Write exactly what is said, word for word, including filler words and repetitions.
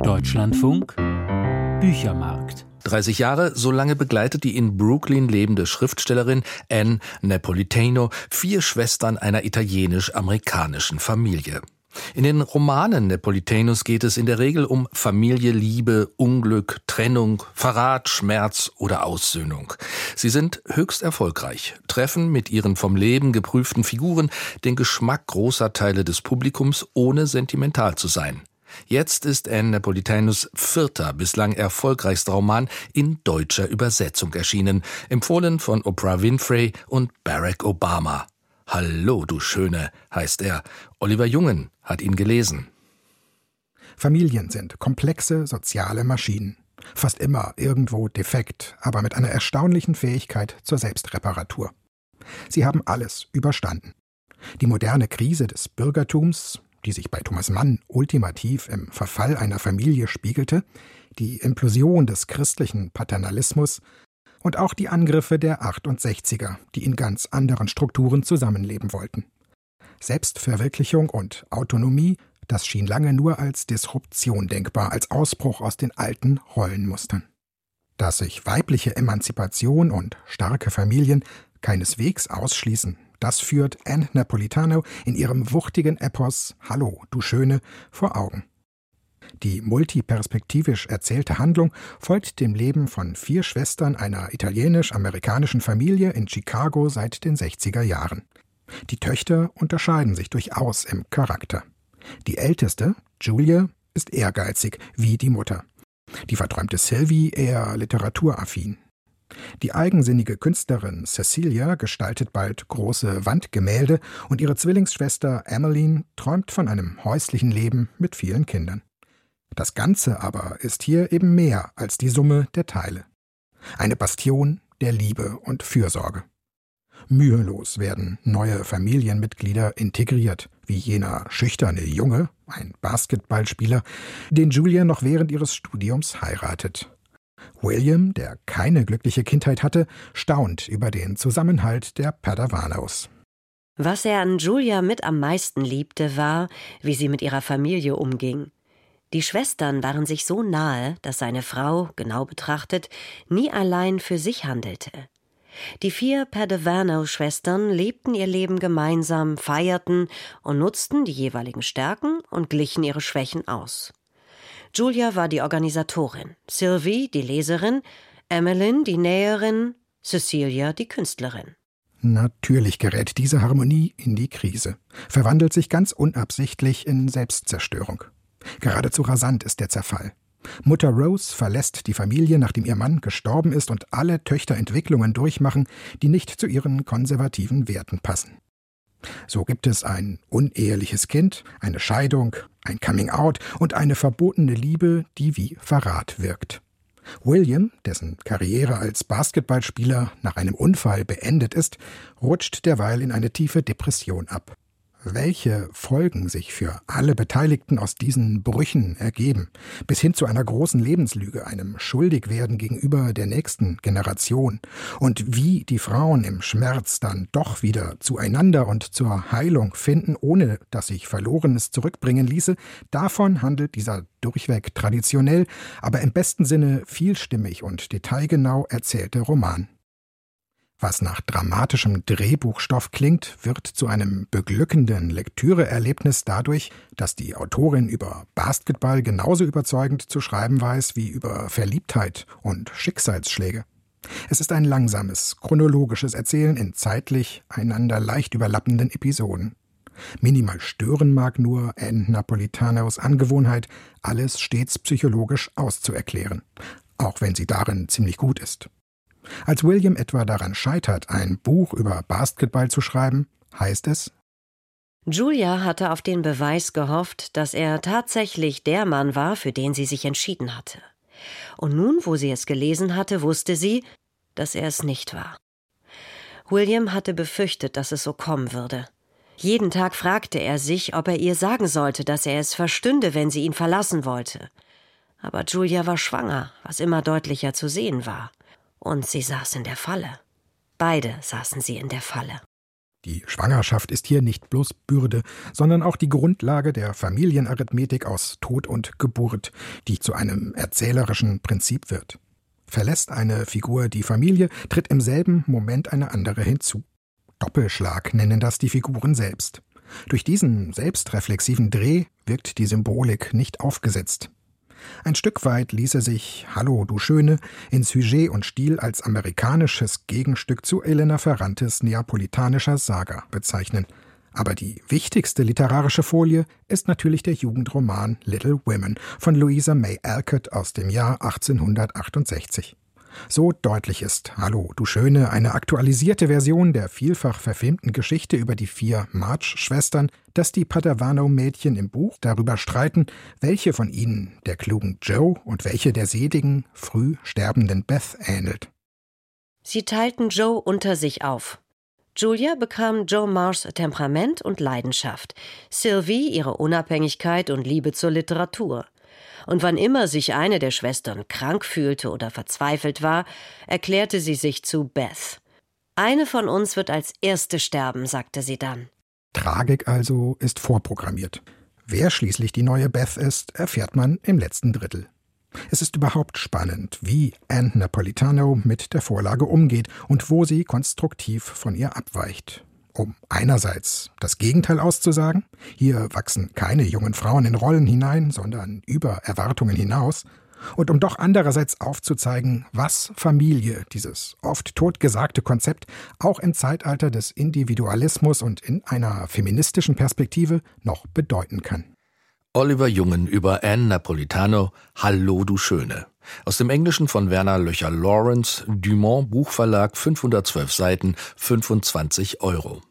Deutschlandfunk Büchermarkt. dreißig Jahre, so lange begleitet die in Brooklyn lebende Schriftstellerin Ann Napolitano vier Schwestern einer italienisch-amerikanischen Familie. In den Romanen Napolitanos geht es in der Regel um Familie, Liebe, Unglück, Trennung, Verrat, Schmerz oder Aussöhnung. Sie sind höchst erfolgreich, treffen mit ihren vom Leben geprüften Figuren den Geschmack großer Teile des Publikums, ohne sentimental zu sein. Jetzt ist Ann Napolitanos vierter, bislang erfolgreichster Roman in deutscher Übersetzung erschienen, empfohlen von Oprah Winfrey und Barack Obama. Hallo, du Schöne, heißt er. Oliver Jungen hat ihn gelesen. Familien sind komplexe soziale Maschinen. Fast immer irgendwo defekt, aber mit einer erstaunlichen Fähigkeit zur Selbstreparatur. Sie haben alles überstanden. Die moderne Krise des Bürgertums, die sich bei Thomas Mann ultimativ im Verfall einer Familie spiegelte, die Implosion des christlichen Paternalismus und auch die Angriffe der achtundsechziger, die in ganz anderen Strukturen zusammenleben wollten. Selbstverwirklichung und Autonomie, das schien lange nur als Disruption denkbar, als Ausbruch aus den alten Rollenmustern. Dass sich weibliche Emanzipation und starke Familien keineswegs ausschließen, das führt Ann Napolitano in ihrem wuchtigen Epos »Hallo, du Schöne« vor Augen. Die multiperspektivisch erzählte Handlung folgt dem Leben von vier Schwestern einer italienisch-amerikanischen Familie in Chicago seit den sechziger Jahren. Die Töchter unterscheiden sich durchaus im Charakter. Die älteste, Julia, ist ehrgeizig, wie die Mutter. Die verträumte Sylvie eher literaturaffin. Die eigensinnige Künstlerin Cecilia gestaltet bald große Wandgemälde und ihre Zwillingsschwester Emmeline träumt von einem häuslichen Leben mit vielen Kindern. Das Ganze aber ist hier eben mehr als die Summe der Teile. Eine Bastion der Liebe und Fürsorge. Mühelos werden neue Familienmitglieder integriert, wie jener schüchterne Junge, ein Basketballspieler, den Julia noch während ihres Studiums heiratet. William, der keine glückliche Kindheit hatte, staunt über den Zusammenhalt der Padavanos. Was er an Julia mit am meisten liebte, war, wie sie mit ihrer Familie umging. Die Schwestern waren sich so nahe, dass seine Frau, genau betrachtet, nie allein für sich handelte. Die vier Padavano-Schwestern lebten ihr Leben gemeinsam, feierten und nutzten die jeweiligen Stärken und glichen ihre Schwächen aus. Julia war die Organisatorin, Sylvie die Leserin, Emmeline die Näherin, Cecilia die Künstlerin. Natürlich gerät diese Harmonie in die Krise, verwandelt sich ganz unabsichtlich in Selbstzerstörung. Geradezu rasant ist der Zerfall. Mutter Rose verlässt die Familie, nachdem ihr Mann gestorben ist und alle Töchter Entwicklungen durchmachen, die nicht zu ihren konservativen Werten passen. So gibt es ein uneheliches Kind, eine Scheidung, ein Coming-out und eine verbotene Liebe, die wie Verrat wirkt. William, dessen Karriere als Basketballspieler nach einem Unfall beendet ist, rutscht derweil in eine tiefe Depression ab. Welche Folgen sich für alle Beteiligten aus diesen Brüchen ergeben, bis hin zu einer großen Lebenslüge, einem Schuldigwerden gegenüber der nächsten Generation und wie die Frauen im Schmerz dann doch wieder zueinander und zur Heilung finden, ohne dass sich Verlorenes zurückbringen ließe, davon handelt dieser durchweg traditionell, aber im besten Sinne vielstimmig und detailgenau erzählte Roman. Was nach dramatischem Drehbuchstoff klingt, wird zu einem beglückenden Lektüreerlebnis dadurch, dass die Autorin über Basketball genauso überzeugend zu schreiben weiß wie über Verliebtheit und Schicksalsschläge. Es ist ein langsames, chronologisches Erzählen in zeitlich einander leicht überlappenden Episoden. Minimal stören mag nur Ann Napolitanos Angewohnheit, alles stets psychologisch auszuerklären, auch wenn sie darin ziemlich gut ist. Als William etwa daran scheitert, ein Buch über Basketball zu schreiben, heißt es: Julia hatte auf den Beweis gehofft, dass er tatsächlich der Mann war, für den sie sich entschieden hatte. Und nun, wo sie es gelesen hatte, wusste sie, dass er es nicht war. William hatte befürchtet, dass es so kommen würde. Jeden Tag fragte er sich, ob er ihr sagen sollte, dass er es verstünde, wenn sie ihn verlassen wollte. Aber Julia war schwanger, was immer deutlicher zu sehen war. Und sie saß in der Falle. Beide saßen sie in der Falle. Die Schwangerschaft ist hier nicht bloß Bürde, sondern auch die Grundlage der Familienarithmetik aus Tod und Geburt, die zu einem erzählerischen Prinzip wird. Verlässt eine Figur die Familie, tritt im selben Moment eine andere hinzu. Doppelschlag nennen das die Figuren selbst. Durch diesen selbstreflexiven Dreh wirkt die Symbolik nicht aufgesetzt. Ein Stück weit ließe sich »Hallo, du Schöne« in Sujet und Stil als amerikanisches Gegenstück zu Elena Ferrantes neapolitanischer Saga bezeichnen. Aber die wichtigste literarische Folie ist natürlich der Jugendroman »Little Women« von Louisa May Alcott aus dem Jahr achtzehnhundertachtundsechzig. So deutlich ist »Hallo, du Schöne« eine aktualisierte Version der vielfach verfilmten Geschichte über die vier March-Schwestern, dass die Padavano-Mädchen im Buch darüber streiten, welche von ihnen der klugen Jo und welche der sedigen, früh sterbenden Beth ähnelt. Sie teilten Jo unter sich auf. Julia bekam Jo Marrs Temperament und Leidenschaft, Sylvie ihre Unabhängigkeit und Liebe zur Literatur. Und wann immer sich eine der Schwestern krank fühlte oder verzweifelt war, erklärte sie sich zu Beth. »Eine von uns wird als Erste sterben«, sagte sie dann. Tragik also ist vorprogrammiert. Wer schließlich die neue Beth ist, erfährt man im letzten Drittel. Es ist überhaupt spannend, wie Ann Napolitano mit der Vorlage umgeht und wo sie konstruktiv von ihr abweicht. Um einerseits das Gegenteil auszusagen, hier wachsen keine jungen Frauen in Rollen hinein, sondern über Erwartungen hinaus, und um doch andererseits aufzuzeigen, was Familie, dieses oft totgesagte Konzept, auch im Zeitalter des Individualismus und in einer feministischen Perspektive noch bedeuten kann. Oliver Jungen über Ann Napolitano, »Hallo, du Schöne«. Aus dem Englischen von Werner Löcher-Lawrence, Dumont Buchverlag, fünfhundertzwölf Seiten, fünfundzwanzig Euro.